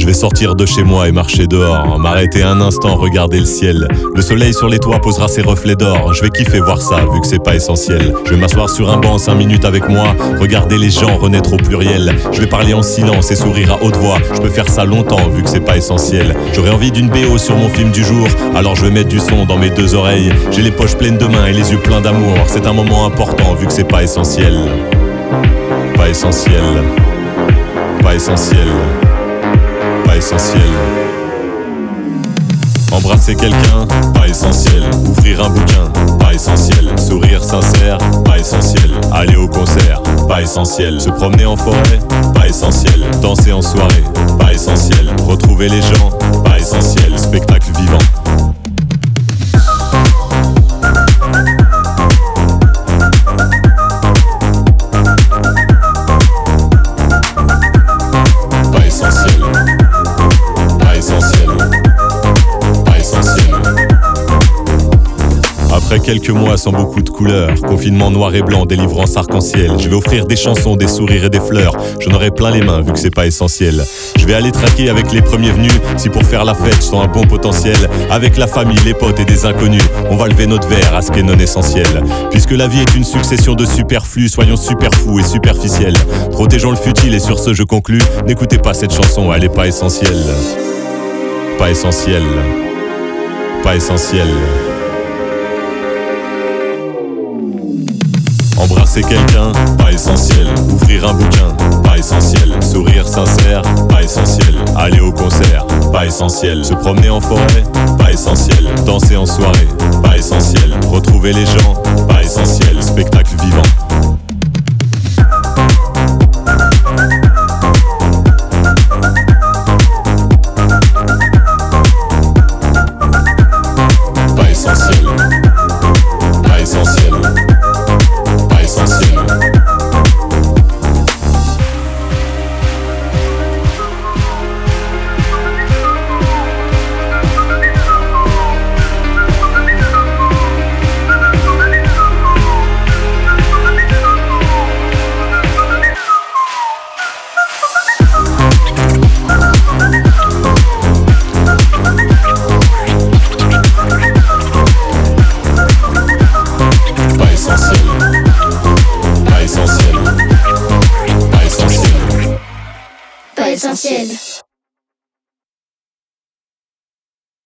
Je vais sortir de chez moi et marcher dehors, m'arrêter un instant, regarder le ciel. Le soleil sur les toits posera ses reflets d'or. Je vais kiffer voir ça, vu que c'est pas essentiel. Je vais m'asseoir sur un banc 5 minutes avec moi, regarder les gens renaître au pluriel. Je vais parler en silence et sourire à haute voix. Je peux faire ça longtemps, vu que c'est pas essentiel. J'aurais envie d'une BO sur mon film du jour, alors je vais mettre du son dans mes 2 oreilles. J'ai les poches pleines de mains et les yeux pleins d'amour. C'est un moment important, vu que c'est pas essentiel. Pas essentiel. Pas essentiel. Pas essentiel. Embrasser quelqu'un, pas essentiel. Ouvrir un bouquin, pas essentiel. Sourire sincère, pas essentiel. Aller au concert, pas essentiel. Se promener en forêt, pas essentiel. Danser en soirée, pas essentiel. Retrouver les gens, pas essentiel. Spectacle vivant. Après quelques mois sans beaucoup de couleurs, confinement noir et blanc, délivrance arc-en-ciel. Je vais offrir des chansons, des sourires et des fleurs. J'en aurai plein les mains vu que c'est pas essentiel. Je vais aller traquer avec les premiers venus, si pour faire la fête je sens un bon potentiel. Avec la famille, les potes et des inconnus, on va lever notre verre à ce qui est non essentiel. Puisque la vie est une succession de superflus, soyons super fous et superficiels. Protégeons le futile et sur ce je conclus. N'écoutez pas cette chanson, elle est pas essentielle. Pas essentielle. Pas essentielle. Embrasser quelqu'un, pas essentiel. Ouvrir un bouquin, pas essentiel. Sourire sincère, pas essentiel. Aller au concert, pas essentiel. Se promener en forêt, pas essentiel. Danser en soirée, pas essentiel. Retrouver les gens, pas essentiel. Spectacle vivant. Pas essentiel. Pas essentiel. Pas essentiel.